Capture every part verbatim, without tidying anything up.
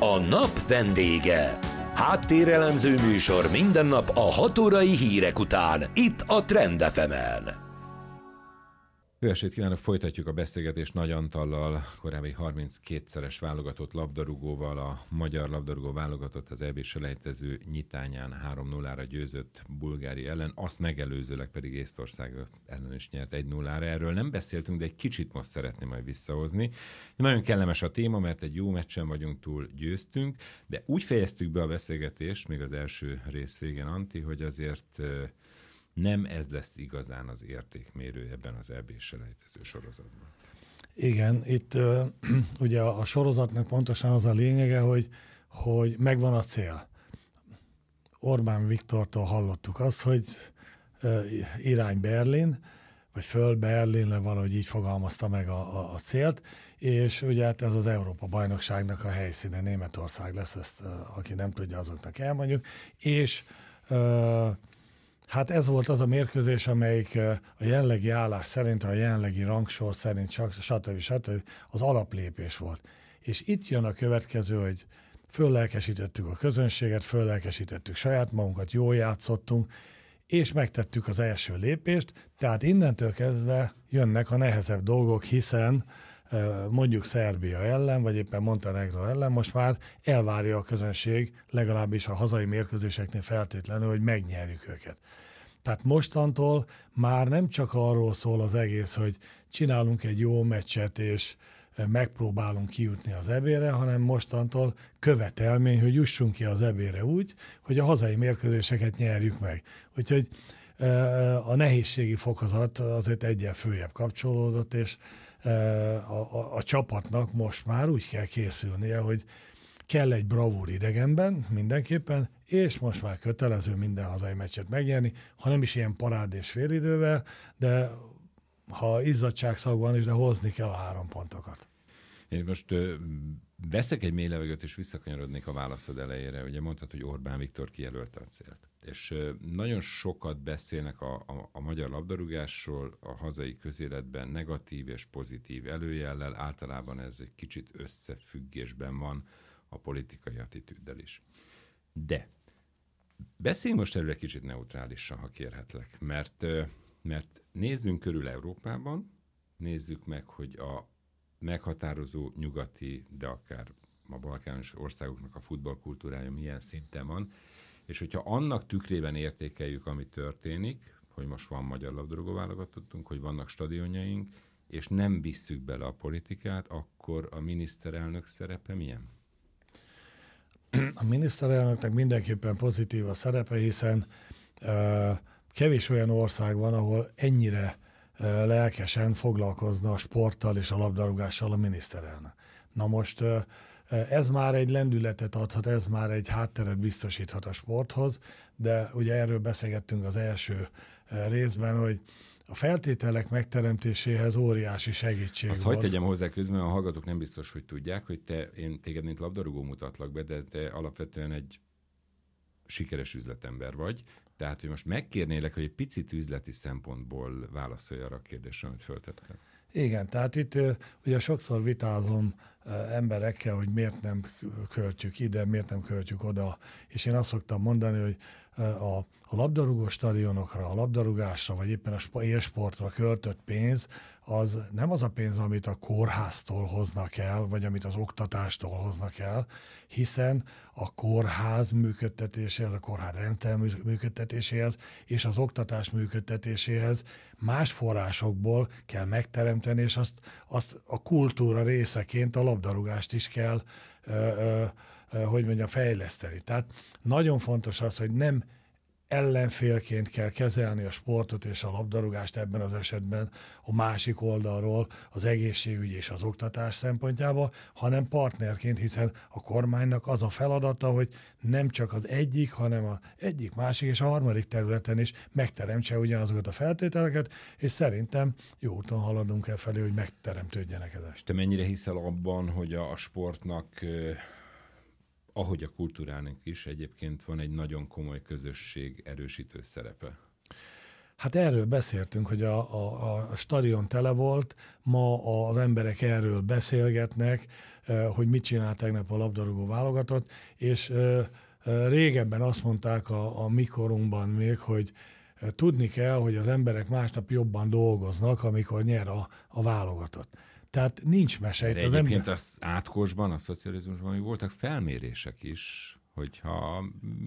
A nap vendége. Háttérelemző műsor minden nap a hat órai hírek után, itt a Trend ef emen. Jó estét kívánok, folytatjuk a beszélgetést Nagy Antallal, korábbi harminckétszeres válogatott labdarúgóval. A magyar labdarúgó válogatott az é bé-selejtező nyitányán három nullára győzött Bulgária ellen, azt megelőzőleg pedig Észtország ellen is nyert egy nullára. Erről nem beszéltünk, de egy kicsit most szeretném majd visszahozni. Nagyon kellemes a téma, mert egy jó meccsen vagyunk túl, győztünk, de úgy fejeztük be a beszélgetést, még az első rész végén, Antti, hogy azért nem ez lesz igazán az értékmérő ebben az é bé-selejtező sorozatban. Igen, itt uh, ugye a sorozatnak pontosan az a lényege, hogy, hogy megvan a cél. Orbán Viktortól hallottuk azt, hogy uh, irány Berlin, vagy föl Berlinre, valahogy így fogalmazta meg a, a, a célt, és ugye hát ez az Európa-bajnokságnak a helyszíne, Németország lesz, ezt uh, aki nem tudja, azoknak elmondjuk, és uh, hát ez volt az a mérkőzés, amelyik a jelenlegi állás szerint, a jelenlegi rangsor szerint, stb. stb. Az alaplépés volt. És itt jön a következő, hogy föllelkesítettük a közönséget, föllelkesítettük saját magunkat, jól játszottunk, és megtettük az első lépést, tehát innentől kezdve jönnek a nehezebb dolgok, hiszen mondjuk Szerbia ellen, vagy éppen Montenegro ellen, most már elvárja a közönség, legalábbis a hazai mérkőzéseknél feltétlenül, hogy megnyerjük őket. Tehát mostantól már nem csak arról szól az egész, hogy csinálunk egy jó meccset, és megpróbálunk kijutni az é bé-re, hanem mostantól követelmény, hogy jussunk ki az é bé-re úgy, hogy a hazai mérkőzéseket nyerjük meg. Úgyhogy a nehézségi fokozat azért egyen följebb kapcsolódott, és a, a, a csapatnak most már úgy kell készülnie, hogy kell egy bravúr idegenben mindenképpen, és most már kötelező minden hazai meccset megnyerni, ha nem is ilyen parádés félidővel, de ha izzadságszag van is, de hozni kell a három pontokat. Én most ö, veszek egy mély levegőt, és visszakanyarodnék a válaszod elejére. Ugye mondtad, hogy Orbán Viktor kijelölte a célt. És ö, nagyon sokat beszélnek a, a, a magyar labdarúgásról a hazai közéletben negatív és pozitív előjellel. Általában ez egy kicsit összefüggésben van a politikai attitűddel is. De beszélj most erről egy kicsit neutrálisan, ha kérhetlek, mert, mert nézzünk körül Európában, nézzük meg, hogy a meghatározó nyugati, de akár a balkános országoknak a futballkultúrája milyen szinten van, és hogyha annak tükrében értékeljük, ami történik, hogy most van magyar labdarúgó válogatottunk, hogy vannak stadionjaink, és nem visszük bele a politikát, akkor a miniszterelnök szerepe milyen? A miniszterelnöknek mindenképpen pozitív a szerepe, hiszen uh, kevés olyan ország van, ahol ennyire uh, lelkesen foglalkozna a sporttal és a labdarúgással a miniszterelnök. Na most uh, ez már egy lendületet adhat, ez már egy hátteret biztosíthat a sporthoz, de ugye erről beszélgettünk az első uh, részben, hogy a feltételek megteremtéséhez óriási segítség Azt volt. hagyd tegyem hozzá közben, a hallgatók nem biztos, hogy tudják, hogy te, én téged mint labdarúgó mutatlak be, de te alapvetően egy sikeres üzletember vagy. Tehát, hogy most megkérnélek, hogy egy picit üzleti szempontból válaszolj arra a kérdésre, amit föltettem. Igen, tehát itt ugye sokszor vitázom emberekkel, hogy miért nem költjük ide, miért nem költjük oda, és én azt szoktam mondani, hogy a, a labdarúgó stadionokra, a labdarúgásra, vagy éppen a élsportra költött pénz, az nem az a pénz, amit a kórháztól hoznak el, vagy amit az oktatástól hoznak el, hiszen a kórház működtetéséhez, a kórház rendszer működtetéséhez és az oktatás működtetéséhez más forrásokból kell megteremteni, és azt, azt a kultúra részeként a labdarúgást is kell ö, ö, ö, hogy mondjam, fejleszteni. Tehát nagyon fontos az, hogy nem ellenfélként kell kezelni a sportot és a labdarúgást ebben az esetben a másik oldalról az egészségügy és az oktatás szempontjából, hanem partnerként, hiszen a kormánynak az a feladata, hogy nem csak az egyik, hanem az egyik, másik és a harmadik területen is megteremtse ugyanazokat a feltételeket, és szerintem jó úton haladunk el felé, hogy megteremtődjenek ezek. És te mennyire hiszel abban, hogy a sportnak, ahogy a kultúrának is egyébként van egy nagyon komoly közösség erősítő szerepe? Hát erről beszéltünk, hogy a, a, a stadion tele volt, ma az emberek erről beszélgetnek, hogy mit csinál tegnap a labdarúgó válogatott, és régebben azt mondták a, a mikorunkban még, hogy tudni kell, hogy az emberek másnap jobban dolgoznak, amikor nyer a, a válogatott. Tehát nincs mese. De az egyébként ember... az átkosban, a szocializmusban még voltak felmérések is, hogyha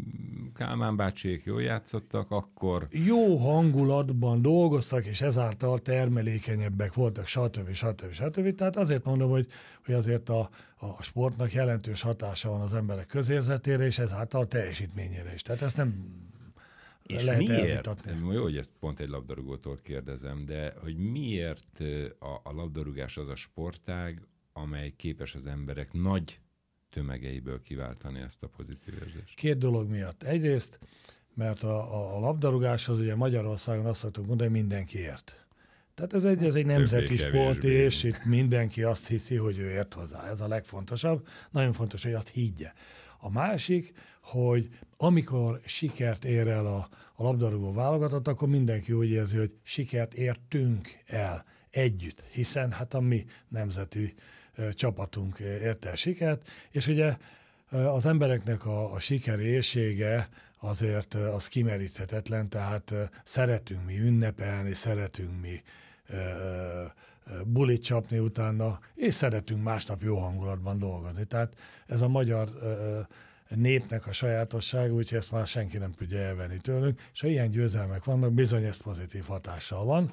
Kálmán bácsiék jól játszottak, akkor... Jó hangulatban dolgoztak, és ezáltal termelékenyebbek voltak, stb. stb. stb. Tehát azért mondom, hogy, hogy azért a, a sportnak jelentős hatása van az emberek közérzetére, és ezáltal a teljesítményére is. Tehát ezt nem és lehet miért? elvitatni. Jó, hogy ezt pont egy labdarúgótól kérdezem, de hogy miért a, a labdarúgás az a sportág, amely képes az emberek nagy tömegeiből kiváltani ezt a pozitív érzést? Két dolog miatt. Egyrészt, mert a, a, a labdarúgáshoz ugye Magyarországon azt szoktuk mondani, hogy mindenki ért. Tehát ez egy, ez egy nemzeti sport, és itt mindenki azt hiszi, hogy ő ért hozzá. Ez a legfontosabb. Nagyon fontos, hogy azt higgye. A másik, hogy amikor sikert ér el a, a labdarúgó válogatott, akkor mindenki úgy érzi, hogy sikert értünk el együtt, hiszen hát a mi nemzeti csapatunk érte el sikert, és ugye az embereknek a, a sikerészsége azért az kimeríthetetlen, tehát szeretünk mi ünnepelni, szeretünk mi ö, ö, bulit csapni utána, és szeretünk másnap jó hangulatban dolgozni. Tehát ez a magyar ö, népnek a sajátossága, úgyhogy ezt már senki nem tudja elvenni tőlünk, és ha ilyen győzelmek vannak, bizony ez pozitív hatással van.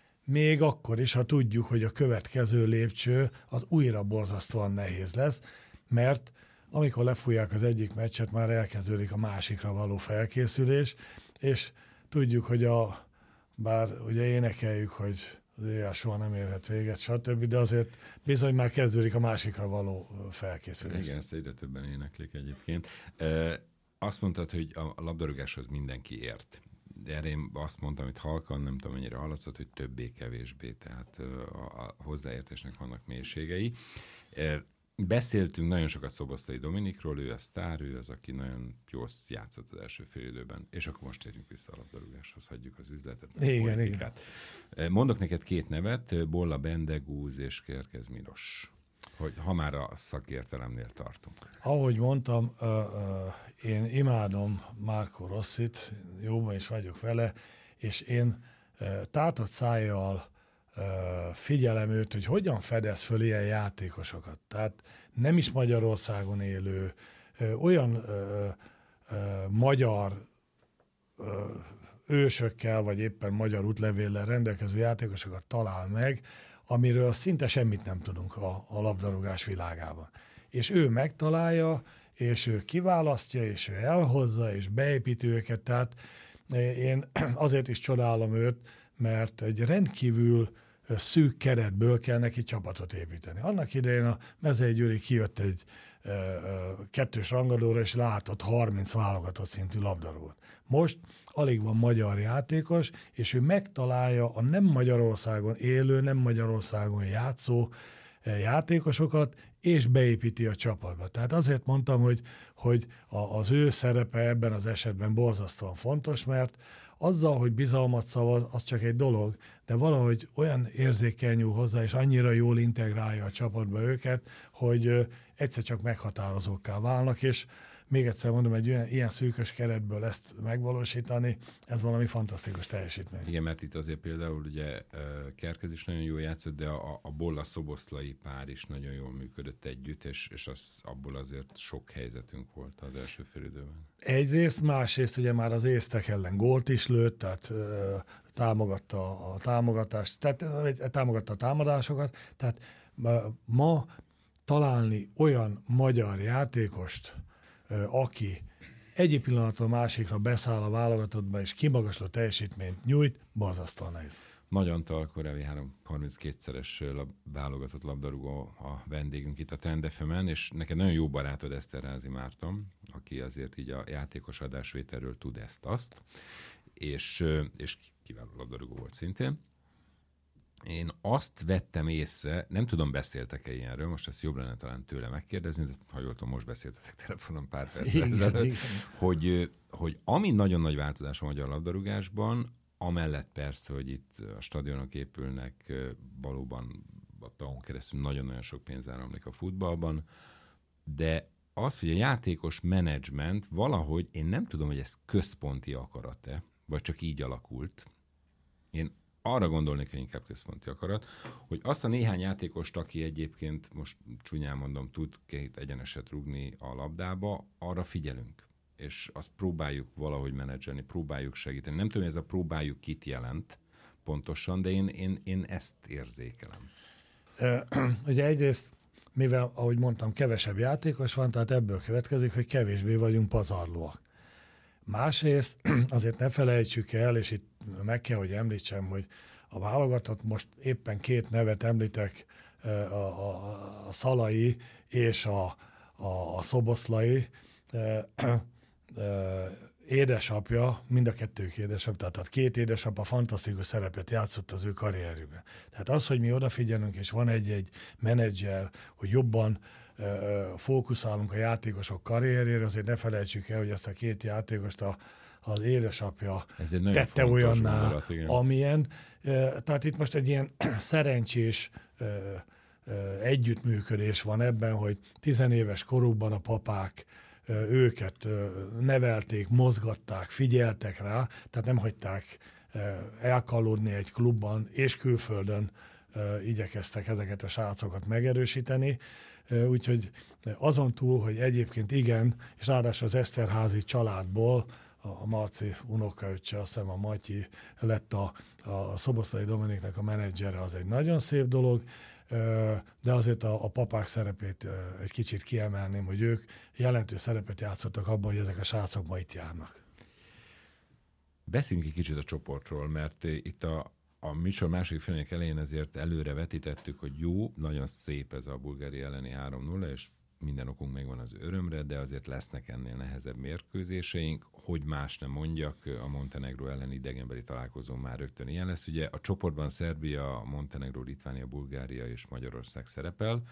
Még akkor is, ha tudjuk, hogy a következő lépcső az újra borzasztóan nehéz lesz, mert amikor lefújják az egyik meccset, már elkezdődik a másikra való felkészülés, és tudjuk, hogy a, bár ugye énekeljük, hogy az éjjel soha nem érhet véget, stb., de azért bizony már kezdődik a másikra való felkészülés. Igen, ezt egyre többen éneklik egyébként. E, azt mondtad, hogy a labdarúgáshoz mindenki ért. Erre én azt mondtam, hogy halkan, nem tudom mennyire hallatszott, hogy többé-kevésbé, tehát a, a hozzáértésnek vannak mélységei. Beszéltünk nagyon sokat Szoboszlai Dominikról, ő a sztár, ő az, aki nagyon jól játszott az első fél időben, és akkor most térjünk vissza a labdarúgáshoz, hagyjuk az üzletet, a igen, politikát. Igen. Mondok neked két nevet, Bolla Bendegúz és Kerkez Milos, hogy ha már a szakértelemnél tartunk. Ahogy mondtam, én imádom Marco Rossit, jóban is vagyok vele, és én tátott szájjal figyelem őt, hogy hogyan fedez föl ilyen játékosokat. Tehát nem is Magyarországon élő, olyan ö, ö, magyar ö, ősökkel, vagy éppen magyar útlevéllel rendelkező játékosokat talál meg, amiről szinte semmit nem tudunk a, a labdarúgás világában. És ő megtalálja, és ő kiválasztja, és ő elhozza, és beépíti őket. Tehát én azért is csodálom őt, mert egy rendkívül szűk keretből kell neki csapatot építeni. Annak idején a Mezei Győri kijött egy ö, ö, kettős rangadóra, és látott harminc válogatott szintű labdarúgót. Most alig van magyar játékos, és ő megtalálja a nem Magyarországon élő, nem Magyarországon játszó játékosokat, és beépíti a csapatba. Tehát azért mondtam, hogy, hogy az ő szerepe ebben az esetben borzasztóan fontos, mert azzal, hogy bizalmat szavaz, az csak egy dolog, de valahogy olyan érzékkel nyúl hozzá, és annyira jól integrálja a csapatba őket, hogy egyszer csak meghatározókká válnak, és még egyszer mondom, egy ilyen, ilyen szűkös keretből ezt megvalósítani, ez valami fantasztikus teljesítmény. Igen, mert itt azért például ugye Kerkez is nagyon jól játszott, de a, a Bolla-Szoboszlai pár is nagyon jól működött együtt, és, és az, abból azért sok helyzetünk volt az első félidőben. Egyrészt, másrészt ugye már az észtek ellen gólt is lőtt, tehát ö, támogatta a támogatást, tehát támogatta a támadásokat, tehát ma találni olyan magyar játékost, aki egyik pillanatról másikra beszáll a válogatottba, és kimagasló teljesítményt nyújt, borzasztóan nehéz. Nagy Antal, korábbi harminckétszeres lab, válogatott labdarúgó a vendégünk itt a Trend ef emen, és neked nagyon jó barátod Eszterházy Márton, aki azért így a játékos adásvételről tud ezt-azt, és, és kiváló labdarúgó volt szintén. Én azt vettem észre, nem tudom, beszéltek-e ilyenről, most ezt jobb lenne talán tőle megkérdezni, de ha jól tudom, most beszéltetek telefonon pár perccel ezelőtt, hogy, hogy ami nagyon nagy változás a magyar labdarúgásban, amellett persze, hogy itt a stadionok épülnek, valóban a tavon keresztül nagyon-nagyon sok pénz áramlik a futballban, de az, hogy a játékos menedzsment valahogy, én nem tudom, hogy ez központi akarat-e, vagy csak így alakult. Én arra gondolnék, hogy inkább központi akarat, hogy azt a néhány játékost, aki egyébként, most csúnyán mondom, tud két egyeneset rúgni a labdába, arra figyelünk. És azt próbáljuk valahogy menedzselni, próbáljuk segíteni. Nem tudom, ez a próbáljuk kit jelent pontosan, de én, én, én ezt érzékelem. Ugye egyrészt, mivel, ahogy mondtam, kevesebb játékos van, tehát ebből következik, hogy kevésbé vagyunk pazarlóak. Másrészt azért ne felejtsük el, és itt meg kell, hogy említsem, hogy a válogatott, most éppen két nevet említek, a, a, a Szalai és a, a, a Szoboszlai édesapja, mind a kettők édesapja, tehát két édesapa fantasztikus szerepet játszott az ő karrierjükben. Tehát az, hogy mi odafigyelünk, és van egy-egy menedzser, hogy jobban uh, fókuszálunk a játékosok karrierjére, azért ne felejtsük el, hogy ezt a két játékost a, az édesapja tette olyanná, gondolat, amilyen. Uh, tehát itt most egy ilyen szerencsés uh, uh, együttműködés van ebben, hogy tizenéves korukban a papák őket nevelték, mozgatták, figyeltek rá, tehát nem hagyták elkallódni egy klubban, és külföldön igyekeztek ezeket a srácokat megerősíteni. Úgyhogy azon túl, hogy egyébként igen, és ráadásul az Eszterházy családból a Marci unokaöccse, azt hiszem a Matyi lett a, a Szoboszlai Dominiknek a menedzsere, az egy nagyon szép dolog, de azért a, a papák szerepét egy kicsit kiemelném, hogy ők jelentős szerepet játszottak abban, hogy ezek a srácok ma itt járnak. Beszéljünk egy kicsit a csoportról, mert itt a, a műsor második felének elején azért előre vetítettük, hogy jó, nagyon szép ez a Bulgária elleni három nulla, és minden okunk megvan az örömre, de azért lesznek ennél nehezebb mérkőzéseink, hogy más nem mondjak, a Montenegró elleni idegenbeli találkozó már rögtön ilyen lesz. Ugye a csoportban Szerbia, Montenegró, Litvánia, Bulgária és Magyarország szerepel.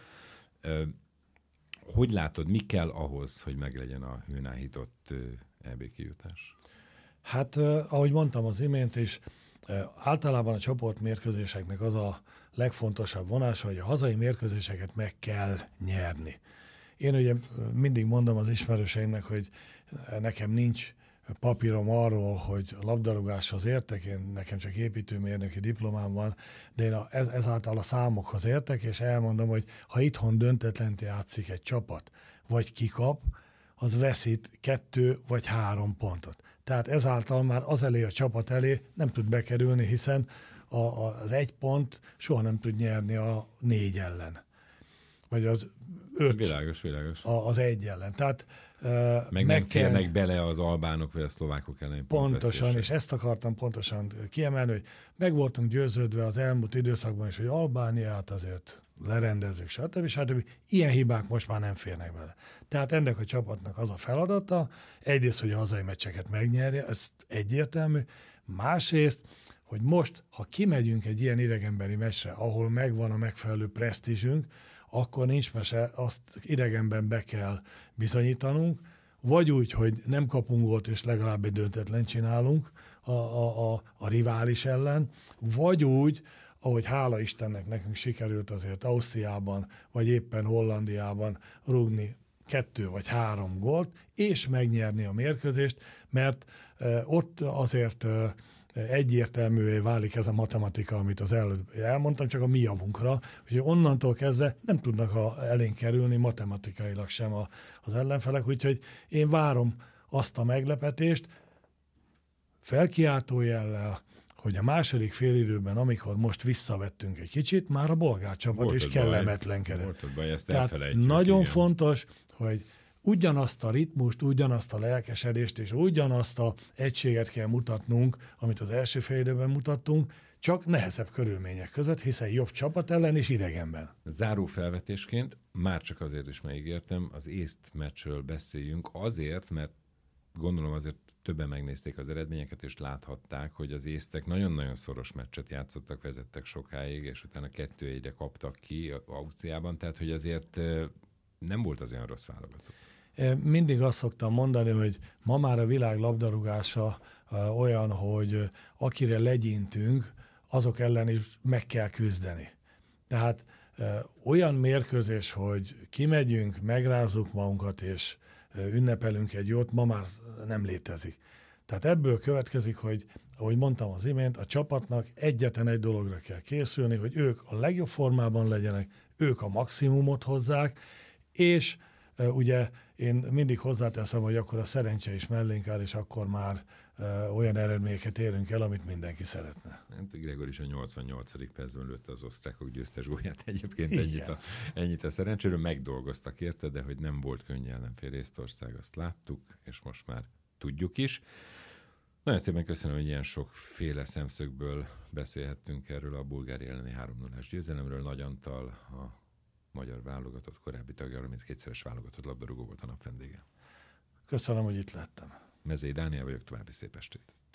Hogy látod, mi kell ahhoz, hogy meglegyen a hőn áhított é bé kijutás? Hát, ahogy mondtam az imént is, általában a csoportmérkőzéseknek az a legfontosabb vonása, hogy a hazai mérkőzéseket meg kell nyerni. Én ugye mindig mondom az ismerőseimnek, hogy nekem nincs papírom arról, hogy a labdarúgáshoz értek, én nekem csak építőmérnöki diplomám van, de én a, ez, ezáltal a számokhoz értek, és elmondom, hogy ha itthon döntetlent játszik egy csapat, vagy kikap, az veszít kettő vagy három pontot. Tehát ezáltal már az elé, a csapat elé nem tud bekerülni, hiszen a, a, az egy pont soha nem tud nyerni a négy ellen. Vagy az öt világos, világos. A, az egy ellen. Tehát, meg, meg nem férnek kell... bele az albánok vagy a szlovákok ellen. Pontosan, és ezt akartam pontosan kiemelni, hogy meg voltunk győződve az elmúlt időszakban is, hogy Albániát azért lerendezzük, stb. stb. Ilyen hibák most már nem férnek bele. Tehát ennek a csapatnak az a feladata, egyrészt, hogy a hazai meccseket megnyerje, ez egyértelmű, másrészt, hogy most, ha kimegyünk egy ilyen idegenbeli meccsre, ahol megvan a megfelelő presztízsünk, akkor nincs mese, azt idegenben be kell bizonyítanunk, vagy úgy, hogy nem kapunk gólt, és legalább egy döntetlen csinálunk a, a, a, a rivális ellen, vagy úgy, ahogy hála Istennek nekünk sikerült azért Ausztriában, vagy éppen Hollandiában rúgni kettő vagy három gólt, és megnyerni a mérkőzést, mert e, ott azért e, egyértelművé válik ez a matematika, amit az előbb elmondtam, csak a mi javunkra, hogy onnantól kezdve nem tudnak a, elénk kerülni matematikailag sem a, az ellenfelek, úgyhogy én várom azt a meglepetést felkiáltó jellel, hogy a második félidőben, amikor most visszavettünk egy kicsit, már a bolgár csapat volt is kellemetlenkedett. Tehát nagyon igen. fontos, hogy ugyanazt a ritmust, ugyanazt a lelkesedést és ugyanazt a egységet kell mutatnunk, amit az első félidőben mutattunk, csak nehezebb körülmények között, hiszen jobb csapat ellen és idegenben. Záró felvetésként, már csak azért is megígértem, az észt meccsről beszéljünk, azért, mert gondolom azért többen megnézték az eredményeket, és láthatták, hogy az észtek nagyon-nagyon szoros meccset játszottak, vezettek sokáig, és utána kettő egyre kaptak ki Ausztriában, tehát hogy azért nem volt az olyan rossz válogatott. Mindig azt szoktam mondani, hogy ma már a világ labdarúgása olyan, hogy akire legyintünk, azok ellen is meg kell küzdeni. Tehát olyan mérkőzés, hogy kimegyünk, megrázzuk magunkat, és ünnepelünk egy jót, ma már nem létezik. Tehát ebből következik, hogy, ahogy mondtam az imént, a csapatnak egyetlen egy dologra kell készülni, hogy ők a legjobb formában legyenek, ők a maximumot hozzák, és ugye én mindig hozzáteszem, hogy akkor a szerencse is mellénk áll, és akkor már uh, olyan eredményeket érünk el, amit mindenki szeretne. Hát Gregor is a nyolcvannyolcadik percben lőtte az osztrákok győztes gólját. Egyébként ennyit a, ennyit a szerencséről. Megdolgoztak érte, de hogy nem volt könnyű ellenfél Észtország, azt láttuk, és most már tudjuk is. Nagyon szépen köszönöm, hogy ilyen sokféle szemszögből beszélhettünk erről a Bulgária elleni három nullás győzelemről. Nagy Antal, a magyar válogatott korábbi tagja, harminckétszeres válogatott labdarúgó volt a nap vendége. Köszönöm, hogy itt lettem. Mezei Dániel vagyok, további szép estét.